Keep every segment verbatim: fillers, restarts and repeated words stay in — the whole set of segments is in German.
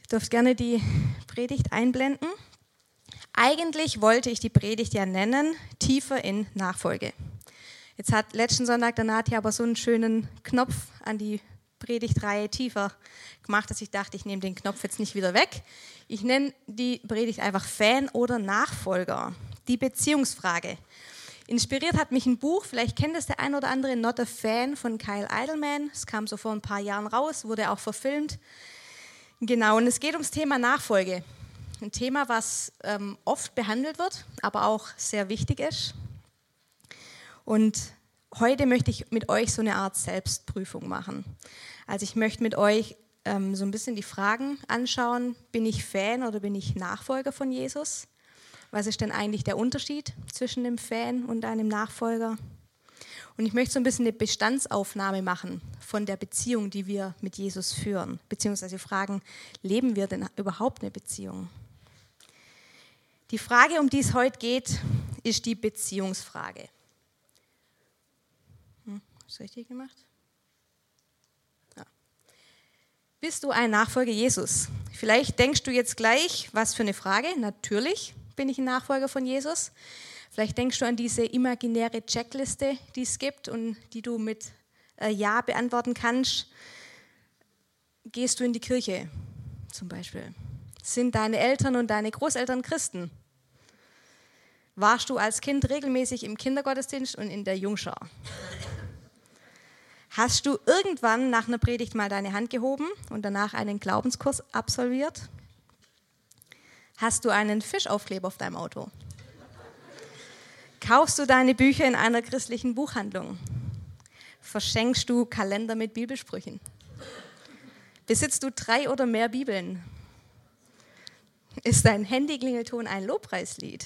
Ihr dürft gerne die Predigt einblenden. Eigentlich wollte ich die Predigt ja nennen, tiefer in Nachfolge. Jetzt hat letzten Sonntag der Nadja aber so einen schönen Knopf an die Predigtreihe tiefer gemacht, dass ich dachte, ich nehme den Knopf jetzt nicht wieder weg. Ich nenne die Predigt einfach Fan oder Nachfolger, die Beziehungsfrage. Inspiriert hat mich ein Buch, vielleicht kennt es der ein oder andere, Not a Fan von Kyle Idleman. Es kam so vor ein paar Jahren raus, wurde auch verfilmt. Genau, und es geht ums Thema Nachfolge. Ein Thema, was ähm, oft behandelt wird, aber auch sehr wichtig ist. Und heute möchte ich mit euch so eine Art Selbstprüfung machen. Also ich möchte mit euch ähm, so ein bisschen die Fragen anschauen, bin ich Fan oder bin ich Nachfolger von Jesus? Was ist denn eigentlich der Unterschied zwischen einem Fan und einem Nachfolger? Und ich möchte so ein bisschen eine Bestandsaufnahme machen von der Beziehung, die wir mit Jesus führen. Beziehungsweise fragen, leben wir denn überhaupt eine Beziehung? Die Frage, um die es heute geht, ist die Beziehungsfrage. Hm, hast du richtig gemacht? Ja. Bist du ein Nachfolger Jesus? Vielleicht denkst du jetzt gleich, was für eine Frage? Natürlich bin ich ein Nachfolger von Jesus. Vielleicht denkst du an diese imaginäre Checkliste, die es gibt und die du mit äh, Ja beantworten kannst. Gehst du in die Kirche zum Beispiel? Sind deine Eltern und deine Großeltern Christen? Warst du als Kind regelmäßig im Kindergottesdienst und in der Jungschar? Hast du irgendwann nach einer Predigt mal deine Hand gehoben und danach einen Glaubenskurs absolviert? Hast du einen Fischaufkleber auf deinem Auto? Kaufst du deine Bücher in einer christlichen Buchhandlung? Verschenkst du Kalender mit Bibelsprüchen? Besitzt du drei oder mehr Bibeln? Ist dein Handyklingelton ein Lobpreislied?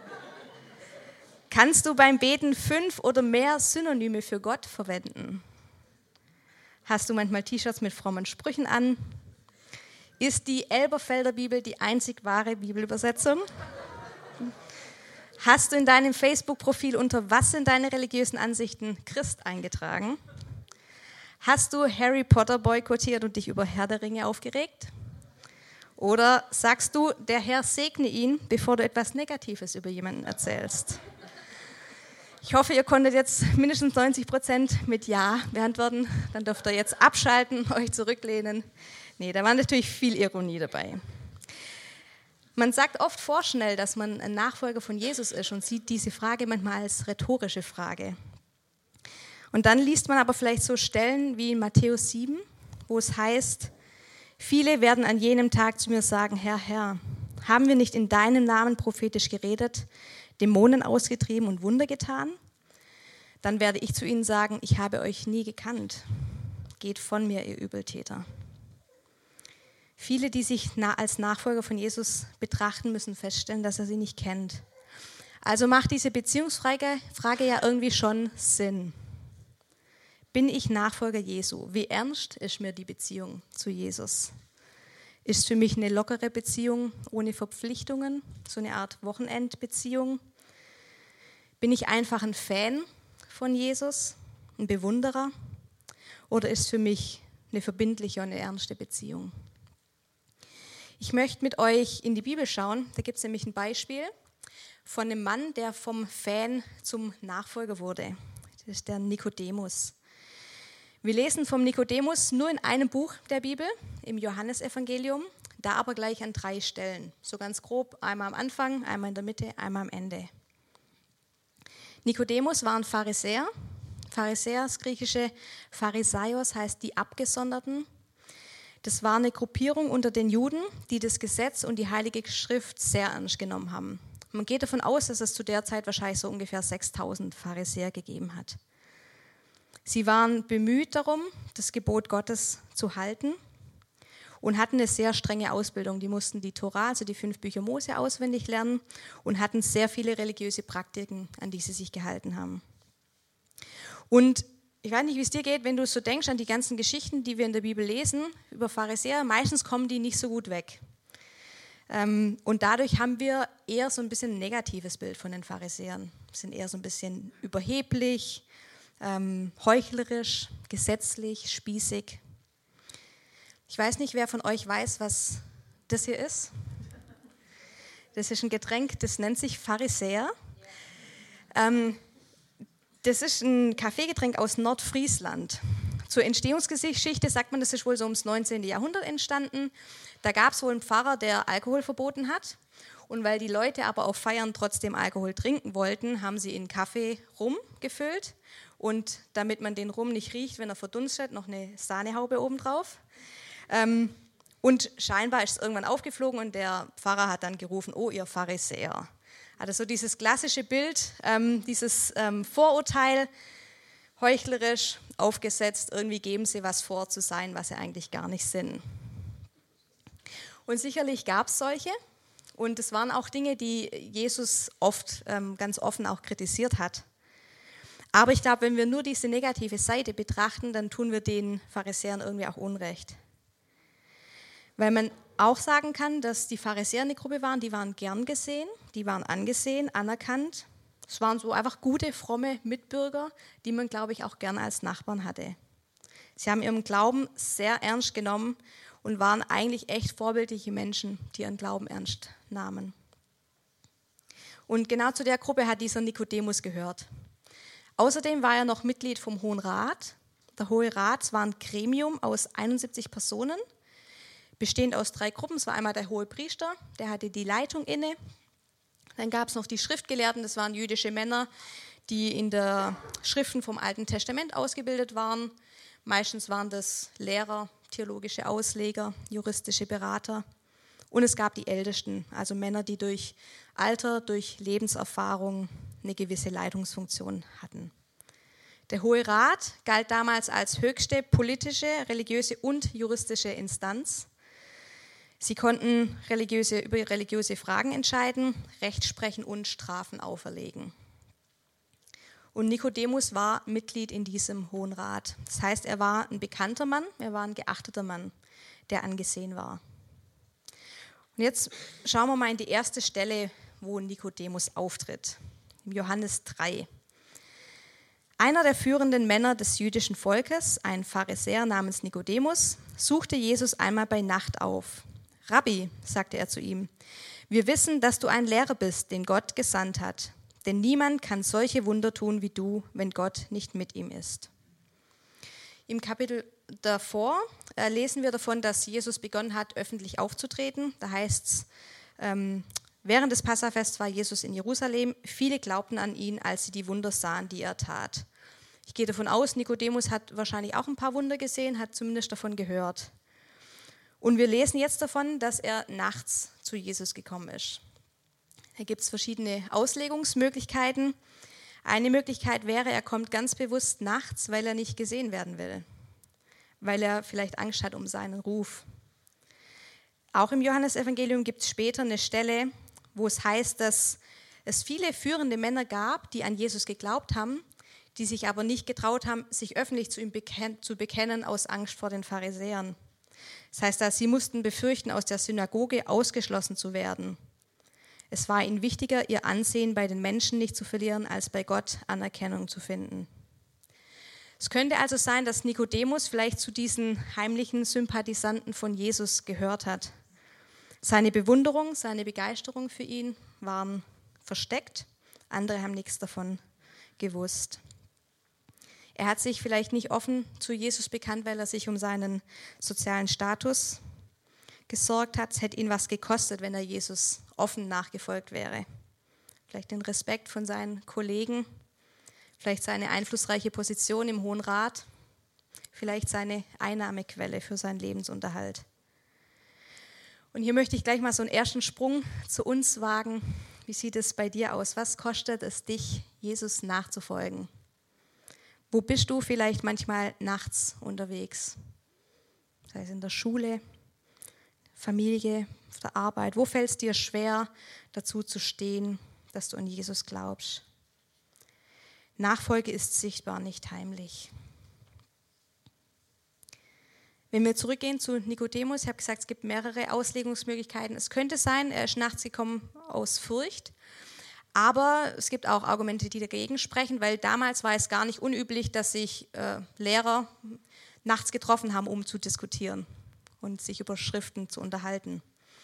Kannst du beim Beten fünf oder mehr Synonyme für Gott verwenden? Hast du manchmal T-Shirts mit frommen Sprüchen an? Ist die Elberfelder Bibel die einzig wahre Bibelübersetzung? Hast du in deinem Facebook-Profil unter was sind deine religiösen Ansichten Christ eingetragen? Hast du Harry Potter boykottiert und dich über Herr der Ringe aufgeregt? Oder sagst du, der Herr segne ihn, bevor du etwas Negatives über jemanden erzählst? Ich hoffe, ihr konntet jetzt mindestens neunzig Prozent mit Ja beantworten. Dann dürft ihr jetzt abschalten, euch zurücklehnen. Nee, da war natürlich viel Ironie dabei. Man sagt oft vorschnell, dass man ein Nachfolger von Jesus ist und sieht diese Frage manchmal als rhetorische Frage. Und dann liest man aber vielleicht so Stellen wie in Matthäus sieben, wo es heißt, viele werden an jenem Tag zu mir sagen, Herr, Herr, haben wir nicht in deinem Namen prophetisch geredet, Dämonen ausgetrieben und Wunder getan? Dann werde ich zu ihnen sagen, ich habe euch nie gekannt. Geht von mir, ihr Übeltäter. Viele, die sich als Nachfolger von Jesus betrachten, müssen feststellen, dass er sie nicht kennt. Also macht diese Beziehungsfrage Frage ja irgendwie schon Sinn. Bin ich Nachfolger Jesu? Wie ernst ist mir die Beziehung zu Jesus? Ist für mich eine lockere Beziehung ohne Verpflichtungen, so eine Art Wochenendbeziehung? Bin ich einfach ein Fan von Jesus, ein Bewunderer? Oder ist für mich eine verbindliche und eine ernste Beziehung? Ich möchte mit euch in die Bibel schauen. Da gibt es nämlich ein Beispiel von einem Mann, der vom Fan zum Nachfolger wurde. Das ist der Nikodemus. Wir lesen vom Nikodemus nur in einem Buch der Bibel, im Johannesevangelium, da aber gleich an drei Stellen. So ganz grob, einmal am Anfang, einmal in der Mitte, einmal am Ende. Nikodemus war ein Pharisäer. Pharisäer, das griechische Pharisaios heißt die Abgesonderten. Das war eine Gruppierung unter den Juden, die das Gesetz und die Heilige Schrift sehr ernst genommen haben. Man geht davon aus, dass es zu der Zeit wahrscheinlich so ungefähr sechstausend Pharisäer gegeben hat. Sie waren bemüht darum, das Gebot Gottes zu halten und hatten eine sehr strenge Ausbildung. Die mussten die Tora, also die fünf Bücher Mose, auswendig lernen und hatten sehr viele religiöse Praktiken, an die sie sich gehalten haben. Und ich weiß nicht, wie es dir geht, wenn du so denkst an die ganzen Geschichten, die wir in der Bibel lesen über Pharisäer, meistens kommen die nicht so gut weg. Und dadurch haben wir eher so ein bisschen ein negatives Bild von den Pharisäern. Sie sind eher so ein bisschen überheblich, heuchlerisch, gesetzlich, spießig. Ich weiß nicht, wer von euch weiß, was das hier ist. Das ist ein Getränk, das nennt sich Pharisäer. Ähm, das ist ein Kaffeegetränk aus Nordfriesland. Zur Entstehungsgeschichte sagt man, das ist wohl so ums neunzehnten. Jahrhundert entstanden. Da gab es wohl einen Pfarrer, der Alkohol verboten hat. Und weil die Leute aber auf Feiern trotzdem Alkohol trinken wollten, haben sie in Kaffee Rum gefüllt. Und damit man den Rum nicht riecht, wenn er verdunstet, noch eine Sahnehaube obendrauf. Ähm, und scheinbar ist es irgendwann aufgeflogen und der Pfarrer hat dann gerufen, oh ihr Pharisäer. Also so dieses klassische Bild, ähm, dieses ähm, Vorurteil, heuchlerisch aufgesetzt, irgendwie geben sie was vor zu sein, was sie eigentlich gar nicht sind. Und sicherlich gab es solche und es waren auch Dinge, die Jesus oft ähm, ganz offen auch kritisiert hat. Aber ich glaube, wenn wir nur diese negative Seite betrachten, dann tun wir den Pharisäern irgendwie auch Unrecht. Weil man auch sagen kann, dass die Pharisäer eine Gruppe waren, die waren gern gesehen, die waren angesehen, anerkannt. Es waren so einfach gute, fromme Mitbürger, die man, glaube ich, auch gern als Nachbarn hatte. Sie haben ihren Glauben sehr ernst genommen und waren eigentlich echt vorbildliche Menschen, die ihren Glauben ernst nahmen. Und genau zu der Gruppe hat dieser Nikodemus gehört. Außerdem war er noch Mitglied vom Hohen Rat. Der Hohe Rat war ein Gremium aus einundsiebzig Personen, bestehend aus drei Gruppen. Es war einmal der Hohe Priester, der hatte die Leitung inne. Dann gab es noch die Schriftgelehrten, das waren jüdische Männer, die in der Schriften vom Alten Testament ausgebildet waren. Meistens waren das Lehrer, theologische Ausleger, juristische Berater. Und es gab die Ältesten, also Männer, die durch Alter, durch Lebenserfahrung eine gewisse Leitungsfunktion hatten. Der Hohe Rat galt damals als höchste politische, religiöse und juristische Instanz. Sie konnten religiöse, über religiöse Fragen entscheiden, Recht sprechen und Strafen auferlegen. Und Nikodemus war Mitglied in diesem Hohen Rat. Das heißt, er war ein bekannter Mann, er war ein geachteter Mann, der angesehen war. Und jetzt schauen wir mal in die erste Stelle, wo Nikodemus auftritt. Im Johannes drei. Einer der führenden Männer des jüdischen Volkes, ein Pharisäer namens Nikodemus, suchte Jesus einmal bei Nacht auf. Rabbi, sagte er zu ihm, wir wissen, dass du ein Lehrer bist, den Gott gesandt hat. Denn niemand kann solche Wunder tun wie du, wenn Gott nicht mit ihm ist. Im Kapitel davor äh, lesen wir davon, dass Jesus begonnen hat, öffentlich aufzutreten. Da heißt es, ähm, während des Passafests war Jesus in Jerusalem. Viele glaubten an ihn, als sie die Wunder sahen, die er tat. Ich gehe davon aus, Nikodemus hat wahrscheinlich auch ein paar Wunder gesehen, hat zumindest davon gehört. Und wir lesen jetzt davon, dass er nachts zu Jesus gekommen ist. Da gibt es verschiedene Auslegungsmöglichkeiten. Eine Möglichkeit wäre, er kommt ganz bewusst nachts, weil er nicht gesehen werden will, weil er vielleicht Angst hat um seinen Ruf. Auch im Johannesevangelium gibt es später eine Stelle, wo es heißt, dass es viele führende Männer gab, die an Jesus geglaubt haben, die sich aber nicht getraut haben, sich öffentlich zu ihm beken- zu bekennen aus Angst vor den Pharisäern. Das heißt, dass sie mussten befürchten, aus der Synagoge ausgeschlossen zu werden. Es war ihnen wichtiger, ihr Ansehen bei den Menschen nicht zu verlieren, als bei Gott Anerkennung zu finden. Es könnte also sein, dass Nikodemus vielleicht zu diesen heimlichen Sympathisanten von Jesus gehört hat. Seine Bewunderung, seine Begeisterung für ihn waren versteckt, andere haben nichts davon gewusst. Er hat sich vielleicht nicht offen zu Jesus bekannt, weil er sich um seinen sozialen Status gesorgt hat. Es hätte ihn was gekostet, wenn er Jesus offen nachgefolgt wäre. Vielleicht den Respekt von seinen Kollegen, vielleicht seine einflussreiche Position im Hohen Rat, vielleicht seine Einnahmequelle für seinen Lebensunterhalt. Und hier möchte ich gleich mal so einen ersten Sprung zu uns wagen. Wie sieht es bei dir aus? Was kostet es dich, Jesus nachzufolgen? Wo bist du vielleicht manchmal nachts unterwegs? Sei es in der Schule, Familie, auf der Arbeit. Wo fällt es dir schwer, dazu zu stehen, dass du an Jesus glaubst? Nachfolge ist sichtbar, nicht heimlich. Wenn wir zurückgehen zu Nikodemus, ich habe gesagt, es gibt mehrere Auslegungsmöglichkeiten. Es könnte sein, er ist nachts gekommen aus Furcht. Aber es gibt auch Argumente, die dagegen sprechen, weil damals war es gar nicht unüblich, dass sich äh, Lehrer nachts getroffen haben, um zu diskutieren und sich über Schriften zu unterhalten.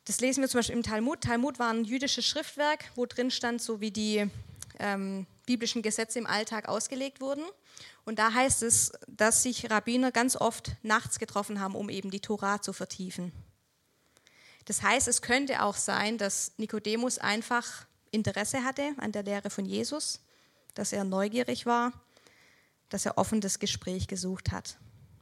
Das lesen wir zum Beispiel im Talmud. Talmud war ein jüdisches Schriftwerk, wo drin stand, so wie die ähm, biblischen Gesetze im Alltag ausgelegt wurden. Und da heißt es, dass sich Rabbiner ganz oft nachts getroffen haben, um eben die Tora zu vertiefen. Das heißt, es könnte auch sein, dass Nikodemus einfach Interesse hatte an der Lehre von Jesus, dass er neugierig war, dass er offen das Gespräch gesucht hat.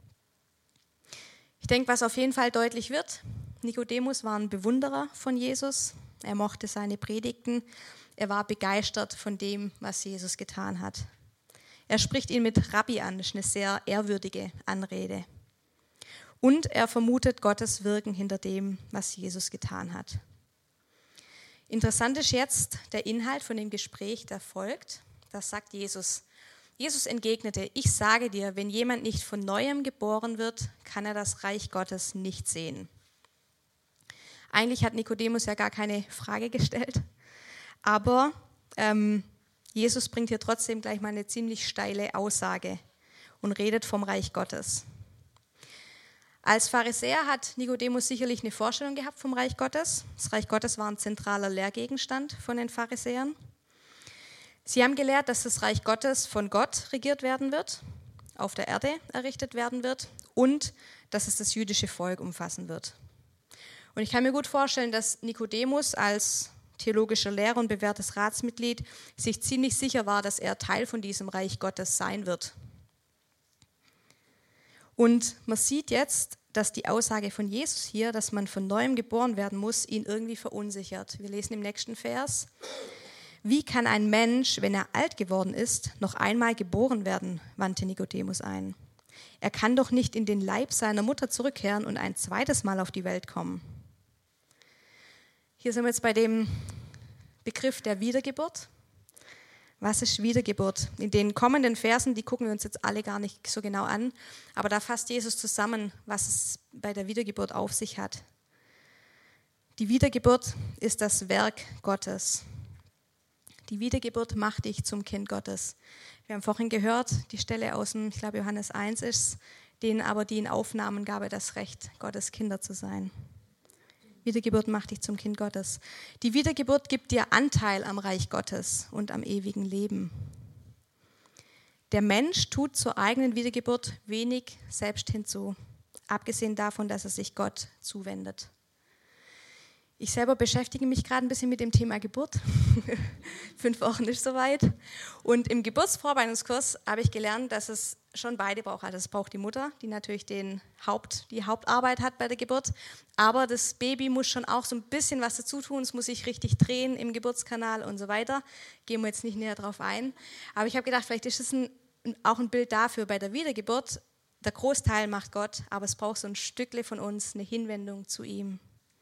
Ich denke, was auf jeden Fall deutlich wird, Nikodemus war ein Bewunderer von Jesus, er mochte seine Predigten, er war begeistert von dem, was Jesus getan hat. Er spricht ihn mit Rabbi an, das ist eine sehr ehrwürdige Anrede. Und er vermutet Gottes Wirken hinter dem, was Jesus getan hat. Interessant ist jetzt der Inhalt von dem Gespräch, der folgt. Das sagt Jesus. Jesus entgegnete, ich sage dir, wenn jemand nicht von Neuem geboren wird, kann er das Reich Gottes nicht sehen. Eigentlich hat Nikodemus ja gar keine Frage gestellt, aber ähm, Jesus bringt hier trotzdem gleich mal eine ziemlich steile Aussage und redet vom Reich Gottes. Als Pharisäer hat Nikodemus sicherlich eine Vorstellung gehabt vom Reich Gottes. Das Reich Gottes war ein zentraler Lehrgegenstand von den Pharisäern. Sie haben gelehrt, dass das Reich Gottes von Gott regiert werden wird, auf der Erde errichtet werden wird und dass es das jüdische Volk umfassen wird. Und ich kann mir gut vorstellen, dass Nikodemus als theologischer Lehrer und bewährtes Ratsmitglied sich ziemlich sicher war, dass er Teil von diesem Reich Gottes sein wird. Und man sieht jetzt, dass die Aussage von Jesus hier, dass man von Neuem geboren werden muss, ihn irgendwie verunsichert. Wir lesen im nächsten Vers. Wie kann ein Mensch, wenn er alt geworden ist, noch einmal geboren werden, wandte Nikodemus ein. Er kann doch nicht in den Leib seiner Mutter zurückkehren und ein zweites Mal auf die Welt kommen. Hier sind wir jetzt bei dem Begriff der Wiedergeburt. Was ist Wiedergeburt? In den kommenden Versen, die gucken wir uns jetzt alle gar nicht so genau an, aber da fasst Jesus zusammen, was es bei der Wiedergeburt auf sich hat. Die Wiedergeburt ist das Werk Gottes. Die Wiedergeburt macht dich zum Kind Gottes. Wir haben vorhin gehört, die Stelle aus dem, ich glaube Johannes eins ist, denen aber, die ihn aufnahmen, gab er das Recht, Gottes Kinder zu sein. Wiedergeburt macht dich zum Kind Gottes. Die Wiedergeburt gibt dir Anteil am Reich Gottes und am ewigen Leben. Der Mensch tut zur eigenen Wiedergeburt wenig selbst hinzu, abgesehen davon, dass er sich Gott zuwendet. Ich selber beschäftige mich gerade ein bisschen mit dem Thema Geburt. Fünf Wochen ist soweit. Und im Geburtsvorbereitungskurs habe ich gelernt, dass es schon beide braucht. Also es braucht die Mutter, die natürlich den Haupt, die Hauptarbeit hat bei der Geburt. Aber das Baby muss schon auch so ein bisschen was dazu tun. Es muss sich richtig drehen im Geburtskanal und so weiter. Gehen wir jetzt nicht näher drauf ein. Aber ich habe gedacht, vielleicht ist es ein, auch ein Bild dafür bei der Wiedergeburt. Der Großteil macht Gott, aber es braucht so ein Stückle von uns, eine Hinwendung zu ihm.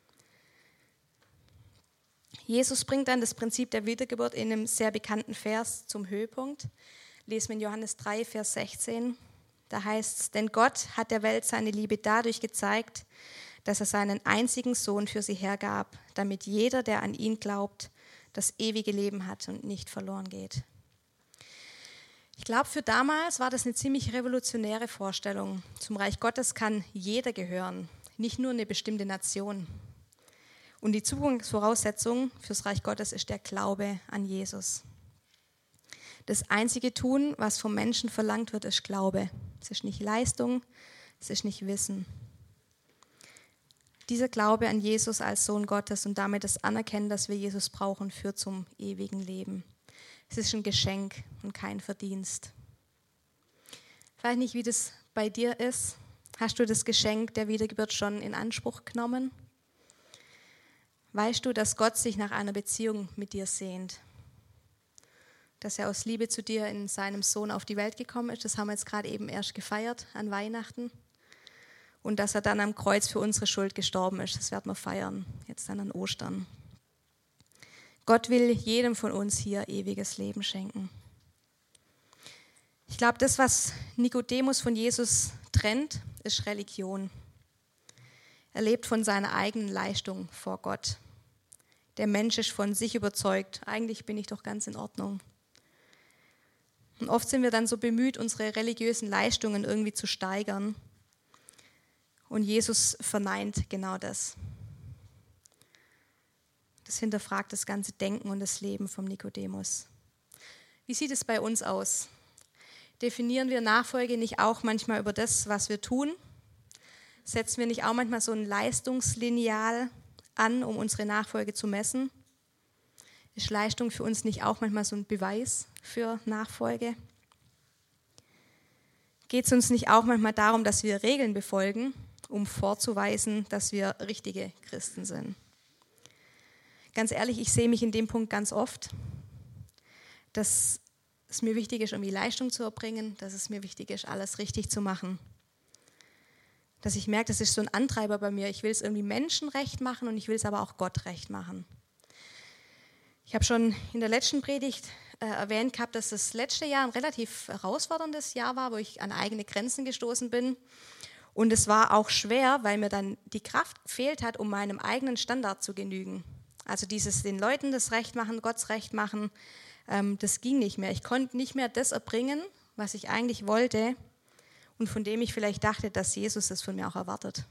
Jesus bringt dann das Prinzip der Wiedergeburt in einem sehr bekannten Vers zum Höhepunkt. Lesen wir in Johannes drei, Vers sechzehn. Da heißt es, denn Gott hat der Welt seine Liebe dadurch gezeigt, dass er seinen einzigen Sohn für sie hergab, damit jeder, der an ihn glaubt, das ewige Leben hat und nicht verloren geht. Ich glaube, für damals war das eine ziemlich revolutionäre Vorstellung. Zum Reich Gottes kann jeder gehören, nicht nur eine bestimmte Nation. Und die Zugangsvoraussetzung fürs Reich Gottes ist der Glaube an Jesus. Das einzige Tun, was vom Menschen verlangt wird, ist Glaube. Es ist nicht Leistung, es ist nicht Wissen. Dieser Glaube an Jesus als Sohn Gottes und damit das Anerkennen, dass wir Jesus brauchen, führt zum ewigen Leben. Es ist ein Geschenk und kein Verdienst. Ich weiß nicht, wie das bei dir ist. Hast du das Geschenk der Wiedergeburt schon in Anspruch genommen? Weißt du, dass Gott sich nach einer Beziehung mit dir sehnt? Dass er aus Liebe zu dir in seinem Sohn auf die Welt gekommen ist, das haben wir jetzt gerade eben erst gefeiert an Weihnachten. Und dass er dann am Kreuz für unsere Schuld gestorben ist, das werden wir feiern, jetzt dann an Ostern. Gott will jedem von uns hier ewiges Leben schenken. Ich glaube, das, was Nikodemus von Jesus trennt, ist Religion. Er lebt von seiner eigenen Leistung vor Gott. Der Mensch ist von sich überzeugt, eigentlich bin ich doch ganz in Ordnung. Und oft sind wir dann so bemüht, unsere religiösen Leistungen irgendwie zu steigern. Und Jesus verneint genau das. Das hinterfragt das ganze Denken und das Leben vom Nikodemus. Wie sieht es bei uns aus? Definieren wir Nachfolge nicht auch manchmal über das, was wir tun? Setzen wir nicht auch manchmal so ein Leistungslineal an, um unsere Nachfolge zu messen? Ist Leistung für uns nicht auch manchmal so ein Beweis für Nachfolge? Geht es uns nicht auch manchmal darum, dass wir Regeln befolgen, um vorzuweisen, dass wir richtige Christen sind? Ganz ehrlich, ich sehe mich in dem Punkt ganz oft, dass es mir wichtig ist, irgendwie Leistung zu erbringen, dass es mir wichtig ist, alles richtig zu machen. Dass ich merke, das ist so ein Antreiber bei mir. Ich will es irgendwie Menschen recht machen und ich will es aber auch Gott recht machen. Ich habe schon in der letzten Predigt äh, erwähnt gehabt, dass das letzte Jahr ein relativ herausforderndes Jahr war, wo ich an eigene Grenzen gestoßen bin. Und es war auch schwer, weil mir dann die Kraft gefehlt hat, um meinem eigenen Standard zu genügen. Also dieses den Leuten das Recht machen, Gott's Recht machen, ähm, das ging nicht mehr. Ich konnte nicht mehr das erbringen, was ich eigentlich wollte und von dem ich vielleicht dachte, dass Jesus das von mir auch erwartet.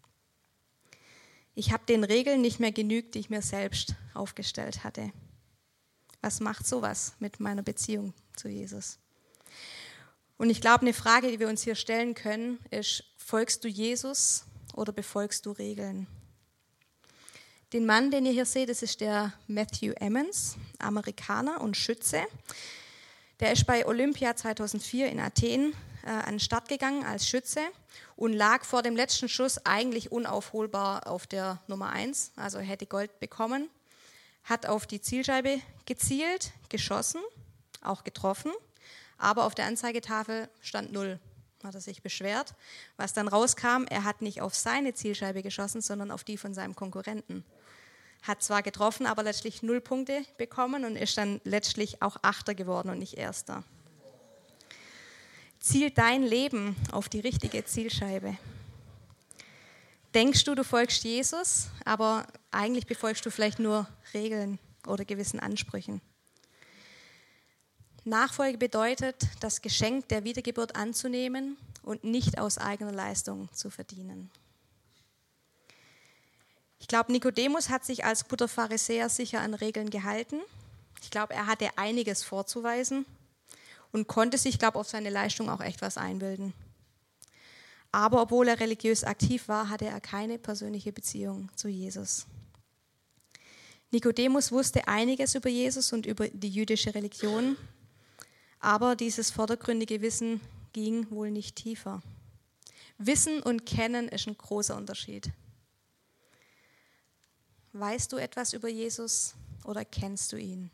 Ich habe den Regeln nicht mehr genügt, die ich mir selbst aufgestellt hatte. Was macht sowas mit meiner Beziehung zu Jesus? Und ich glaube, eine Frage, die wir uns hier stellen können, ist, folgst du Jesus oder befolgst du Regeln? Den Mann, den ihr hier seht, das ist der Matthew Emmons, Amerikaner und Schütze. Der ist bei Olympia zweitausendvier in Athen äh, an den Start gegangen als Schütze und lag vor dem letzten Schuss eigentlich unaufholbar auf der Nummer eins, also er hätte Gold bekommen. Hat auf die Zielscheibe gezielt, geschossen, auch getroffen, aber auf der Anzeigetafel stand null. Hat er sich beschwert. Was dann rauskam, er hat nicht auf seine Zielscheibe geschossen, sondern auf die von seinem Konkurrenten. Hat zwar getroffen, aber letztlich null Punkte bekommen und ist dann letztlich auch Achter geworden und nicht Erster. Zielt dein Leben auf die richtige Zielscheibe? Denkst du, du folgst Jesus, aber eigentlich befolgst du vielleicht nur Regeln oder gewissen Ansprüchen? Nachfolge bedeutet, das Geschenk der Wiedergeburt anzunehmen und nicht aus eigener Leistung zu verdienen. Ich glaube, Nikodemus hat sich als guter Pharisäer sicher an Regeln gehalten. Ich glaube, er hatte einiges vorzuweisen und konnte sich, glaube ich, auf seine Leistung auch echt was einbilden. Aber obwohl er religiös aktiv war, hatte er keine persönliche Beziehung zu Jesus. Nikodemus wusste einiges über Jesus und über die jüdische Religion, aber dieses vordergründige Wissen ging wohl nicht tiefer. Wissen und Kennen ist ein großer Unterschied. Weißt du etwas über Jesus oder kennst du ihn?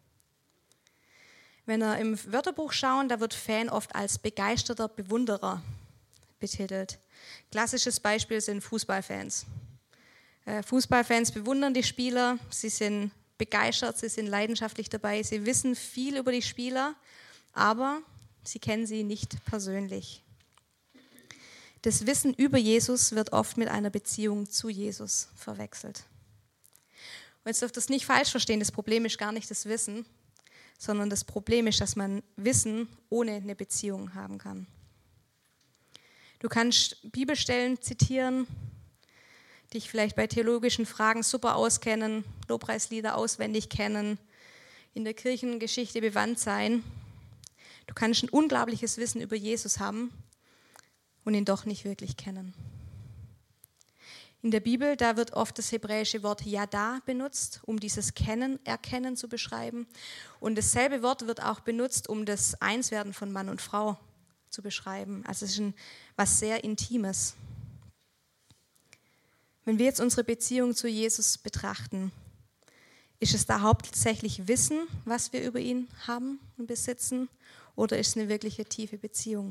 Wenn wir im Wörterbuch schauen, da wird Fan oft als begeisterter Bewunderer betitelt. Klassisches Beispiel sind Fußballfans. Fußballfans bewundern die Spieler, sie sind begeistert, sie sind leidenschaftlich dabei, sie wissen viel über die Spieler, aber sie kennen sie nicht persönlich. Das Wissen über Jesus wird oft mit einer Beziehung zu Jesus verwechselt. Und jetzt dürft ihr das nicht falsch verstehen, das Problem ist gar nicht das Wissen, sondern das Problem ist, dass man Wissen ohne eine Beziehung haben kann. Du kannst Bibelstellen zitieren, dich vielleicht bei theologischen Fragen super auskennen, Lobpreislieder auswendig kennen, in der Kirchengeschichte bewandt sein. Du kannst ein unglaubliches Wissen über Jesus haben und ihn doch nicht wirklich kennen. In der Bibel, da wird oft das hebräische Wort Yada benutzt, um dieses Kennen, Erkennen zu beschreiben. Und dasselbe Wort wird auch benutzt, um das Einswerden von Mann und Frau zu beschreiben. Also es ist ein, was sehr Intimes. Wenn wir jetzt unsere Beziehung zu Jesus betrachten, ist es da hauptsächlich Wissen, was wir über ihn haben und besitzen, oder ist es eine wirkliche tiefe Beziehung?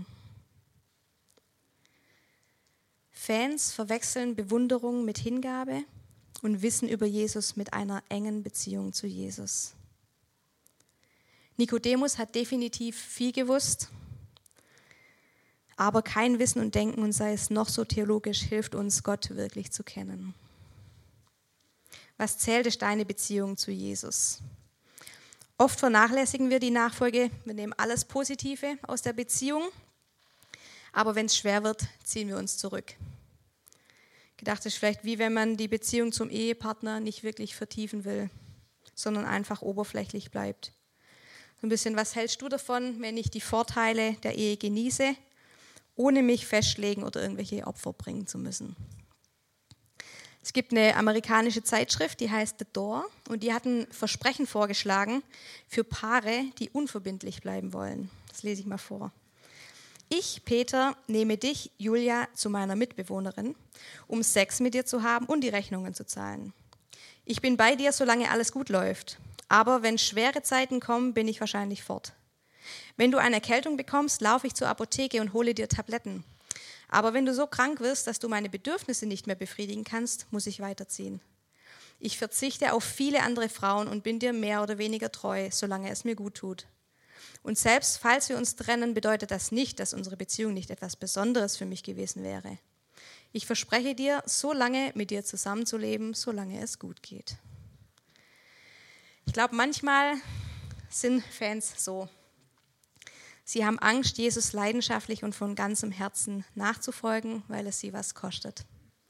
Fans verwechseln Bewunderung mit Hingabe und Wissen über Jesus mit einer engen Beziehung zu Jesus. Nikodemus hat definitiv viel gewusst, aber kein Wissen und Denken, und sei es noch so theologisch, hilft uns, Gott wirklich zu kennen. Was zählt, ist deine Beziehung zu Jesus? Oft vernachlässigen wir die Nachfolge, wir nehmen alles Positive aus der Beziehung, aber wenn es schwer wird, ziehen wir uns zurück. Gedacht ist vielleicht, wie wenn man die Beziehung zum Ehepartner nicht wirklich vertiefen will, sondern einfach oberflächlich bleibt. So ein bisschen, was hältst du davon, wenn ich die Vorteile der Ehe genieße, ohne mich festlegen oder irgendwelche Opfer bringen zu müssen? Es gibt eine amerikanische Zeitschrift, die heißt The Door, und die hat ein Versprechen vorgeschlagen für Paare, die unverbindlich bleiben wollen. Das lese ich mal vor. Ich, Peter, nehme dich, Julia, zu meiner Mitbewohnerin, um Sex mit dir zu haben und die Rechnungen zu zahlen. Ich bin bei dir, solange alles gut läuft. Aber wenn schwere Zeiten kommen, bin ich wahrscheinlich fort. Wenn du eine Erkältung bekommst, laufe ich zur Apotheke und hole dir Tabletten. Aber wenn du so krank wirst, dass du meine Bedürfnisse nicht mehr befriedigen kannst, muss ich weiterziehen. Ich verzichte auf viele andere Frauen und bin dir mehr oder weniger treu, solange es mir gut tut. Und selbst falls wir uns trennen, bedeutet das nicht, dass unsere Beziehung nicht etwas Besonderes für mich gewesen wäre. Ich verspreche dir, so lange mit dir zusammenzuleben, solange es gut geht. Ich glaube, manchmal sind Fans so. Sie haben Angst, Jesus leidenschaftlich und von ganzem Herzen nachzufolgen, weil es sie was kostet.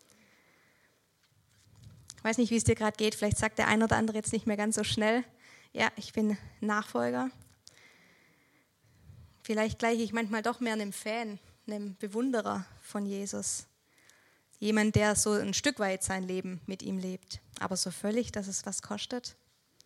Ich weiß nicht, wie es dir gerade geht. Vielleicht sagt der eine oder andere jetzt nicht mehr ganz so schnell, ja, ich bin Nachfolger. Vielleicht gleiche ich manchmal doch mehr einem Fan, einem Bewunderer von Jesus. Jemand, der so ein Stück weit sein Leben mit ihm lebt, aber so völlig, dass es was kostet.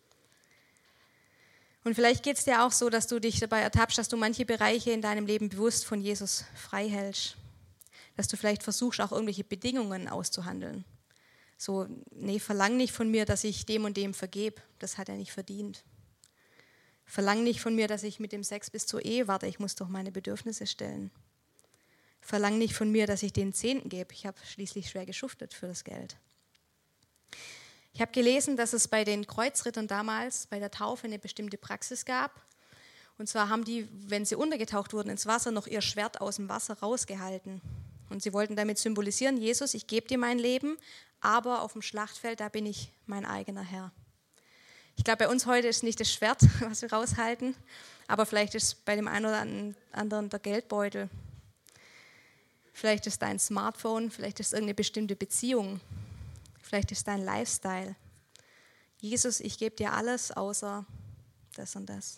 Und vielleicht geht es dir auch so, dass du dich dabei ertappst, dass du manche Bereiche in deinem Leben bewusst von Jesus frei hältst. Dass du vielleicht versuchst, auch irgendwelche Bedingungen auszuhandeln. So, nee, verlang nicht von mir, dass ich dem und dem vergebe. Das hat er nicht verdient. Verlang nicht von mir, dass ich mit dem Sex bis zur Ehe warte. Ich muss doch meine Bedürfnisse stellen. Verlang nicht von mir, dass ich den Zehnten gebe. Ich habe schließlich schwer geschuftet für das Geld. Ich habe gelesen, dass es bei den Kreuzrittern damals bei der Taufe eine bestimmte Praxis gab. Und zwar haben die, wenn sie untergetaucht wurden ins Wasser, noch ihr Schwert aus dem Wasser rausgehalten. Und sie wollten damit symbolisieren, Jesus, ich gebe dir mein Leben, aber auf dem Schlachtfeld, da bin ich mein eigener Herr. Ich glaube, bei uns heute ist nicht das Schwert, was wir raushalten, aber vielleicht ist es bei dem einen oder anderen der Geldbeutel. Vielleicht ist dein Smartphone, vielleicht ist es irgendeine bestimmte Beziehung. Vielleicht ist dein Lifestyle. Jesus, ich gebe dir alles außer das und das.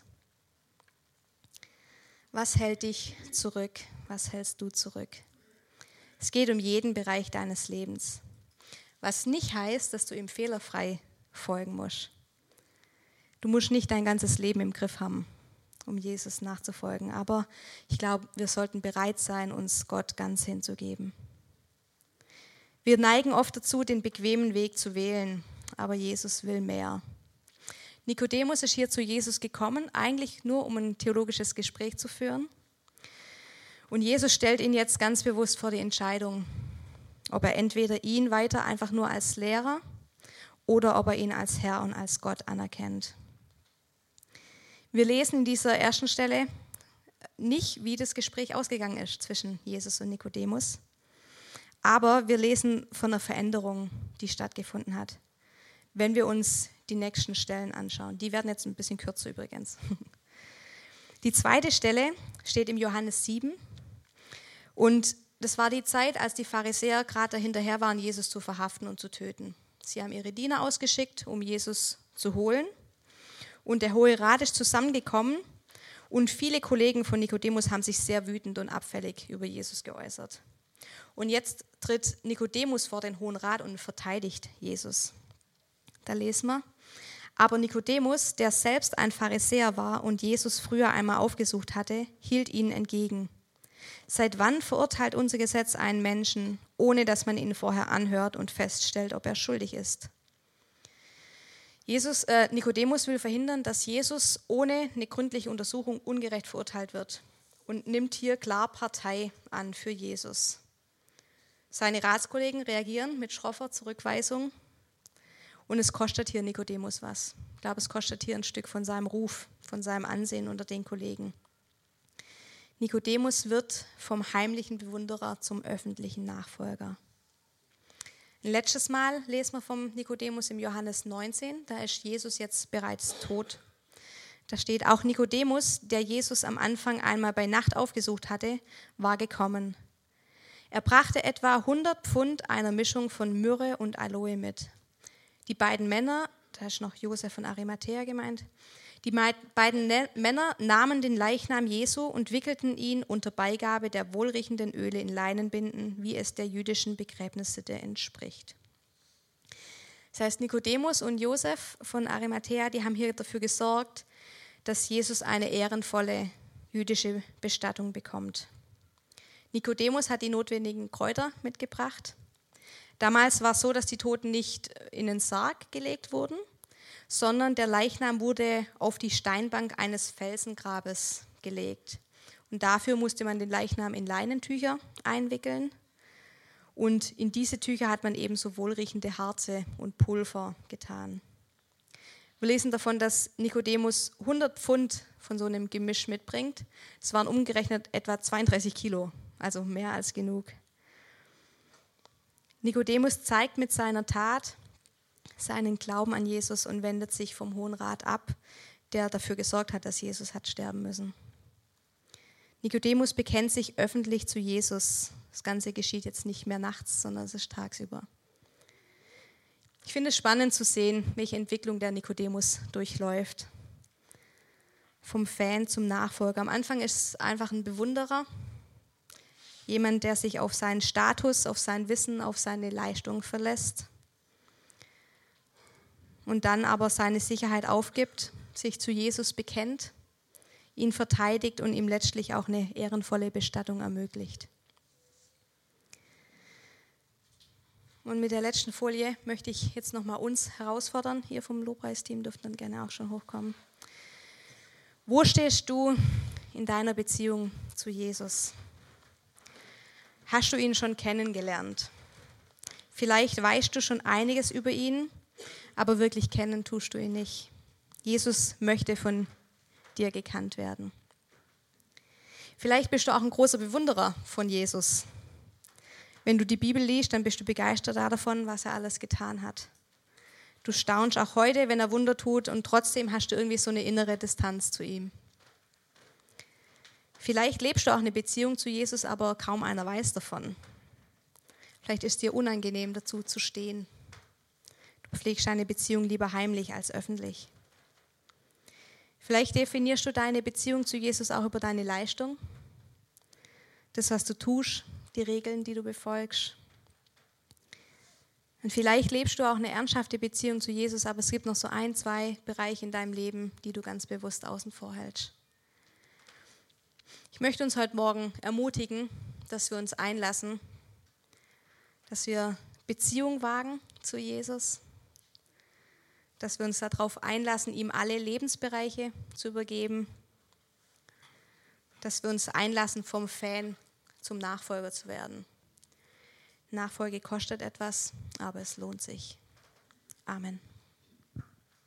Was hält dich zurück? Was hältst du zurück? Es geht um jeden Bereich deines Lebens. Was nicht heißt, dass du ihm fehlerfrei folgen musst. Du musst nicht dein ganzes Leben im Griff haben, um Jesus nachzufolgen. Aber ich glaube, wir sollten bereit sein, uns Gott ganz hinzugeben. Wir neigen oft dazu, den bequemen Weg zu wählen, aber Jesus will mehr. Nikodemus ist hier zu Jesus gekommen, eigentlich nur, um ein theologisches Gespräch zu führen. Und Jesus stellt ihn jetzt ganz bewusst vor die Entscheidung, ob er entweder ihn weiter einfach nur als Lehrer oder ob er ihn als Herr und als Gott anerkennt. Wir lesen in dieser ersten Stelle nicht, wie das Gespräch ausgegangen ist zwischen Jesus und Nikodemus, aber wir lesen von einer Veränderung, die stattgefunden hat, wenn wir uns die nächsten Stellen anschauen. Die werden jetzt ein bisschen kürzer übrigens. Die zweite Stelle steht im Johannes sieben und das war die Zeit, als die Pharisäer gerade dahinterher waren, Jesus zu verhaften und zu töten. Sie haben ihre Diener ausgeschickt, um Jesus zu holen. Und der Hohe Rat ist zusammengekommen und viele Kollegen von Nikodemus haben sich sehr wütend und abfällig über Jesus geäußert. Und jetzt tritt Nikodemus vor den Hohen Rat und verteidigt Jesus. Da lesen wir: Aber Nikodemus, der selbst ein Pharisäer war und Jesus früher einmal aufgesucht hatte, hielt ihnen entgegen. Seit wann verurteilt unser Gesetz einen Menschen, ohne dass man ihn vorher anhört und feststellt, ob er schuldig ist? Jesus, äh, Nikodemus will verhindern, dass Jesus ohne eine gründliche Untersuchung ungerecht verurteilt wird und nimmt hier klar Partei an für Jesus. Seine Ratskollegen reagieren mit schroffer Zurückweisung und es kostet hier Nikodemus was. Ich glaube, es kostet hier ein Stück von seinem Ruf, von seinem Ansehen unter den Kollegen. Nikodemus wird vom heimlichen Bewunderer zum öffentlichen Nachfolger. Ein letztes Mal lesen wir vom Nikodemus im Johannes neunzehn, da ist Jesus jetzt bereits tot. Da steht, auch Nikodemus, der Jesus am Anfang einmal bei Nacht aufgesucht hatte, war gekommen. Er brachte etwa hundert Pfund einer Mischung von Myrrhe und Aloe mit. Die beiden Männer, da ist noch Josef von Arimathäa gemeint, die beiden ne- Männer nahmen den Leichnam Jesu und wickelten ihn unter Beigabe der wohlriechenden Öle in Leinenbinden, wie es der jüdischen Begräbnissitte entspricht. Das heißt, Nikodemus und Josef von Arimathäa, die haben hier dafür gesorgt, dass Jesus eine ehrenvolle jüdische Bestattung bekommt. Nikodemus hat die notwendigen Kräuter mitgebracht. Damals war es so, dass die Toten nicht in den Sarg gelegt wurden, sondern der Leichnam wurde auf die Steinbank eines Felsengrabes gelegt. Und dafür musste man den Leichnam in Leinentücher einwickeln. Und in diese Tücher hat man eben so wohlriechende Harze und Pulver getan. Wir lesen davon, dass Nikodemus hundert Pfund von so einem Gemisch mitbringt. Das waren umgerechnet etwa zweiunddreißig Kilo, also mehr als genug. Nikodemus zeigt mit seiner Tat seinen Glauben an Jesus und wendet sich vom Hohen Rat ab, der dafür gesorgt hat, dass Jesus hat sterben müssen. Nikodemus bekennt sich öffentlich zu Jesus. Das Ganze geschieht jetzt nicht mehr nachts, sondern es ist tagsüber. Ich finde es spannend zu sehen, welche Entwicklung der Nikodemus durchläuft. Vom Fan zum Nachfolger. Am Anfang ist es einfach ein Bewunderer, jemand, der sich auf seinen Status, auf sein Wissen, auf seine Leistung verlässt und dann aber seine Sicherheit aufgibt, sich zu Jesus bekennt, ihn verteidigt und ihm letztlich auch eine ehrenvolle Bestattung ermöglicht. Und mit der letzten Folie möchte ich jetzt nochmal uns herausfordern. Hier vom Lobpreisteam dürften dann gerne auch schon hochkommen. Wo stehst du in deiner Beziehung zu Jesus? Hast du ihn schon kennengelernt? Vielleicht weißt du schon einiges über ihn, aber wirklich kennen tust du ihn nicht. Jesus möchte von dir gekannt werden. Vielleicht bist du auch ein großer Bewunderer von Jesus. Wenn du die Bibel liest, dann bist du begeistert davon, was er alles getan hat. Du staunst auch heute, wenn er Wunder tut, und trotzdem hast du irgendwie so eine innere Distanz zu ihm. Vielleicht lebst du auch eine Beziehung zu Jesus, aber kaum einer weiß davon. Vielleicht ist es dir unangenehm, dazu zu stehen. Du pflegst deine Beziehung lieber heimlich als öffentlich. Vielleicht definierst du deine Beziehung zu Jesus auch über deine Leistung. Das, was du tust, die Regeln, die du befolgst. Und vielleicht lebst du auch eine ernsthafte Beziehung zu Jesus, aber es gibt noch so ein, zwei Bereiche in deinem Leben, die du ganz bewusst außen vor hältst. Ich möchte uns heute Morgen ermutigen, dass wir uns einlassen, dass wir Beziehung wagen zu Jesus, dass wir uns darauf einlassen, ihm alle Lebensbereiche zu übergeben, dass wir uns einlassen, vom Fan zum Nachfolger zu werden. Nachfolge kostet etwas, aber es lohnt sich. Amen.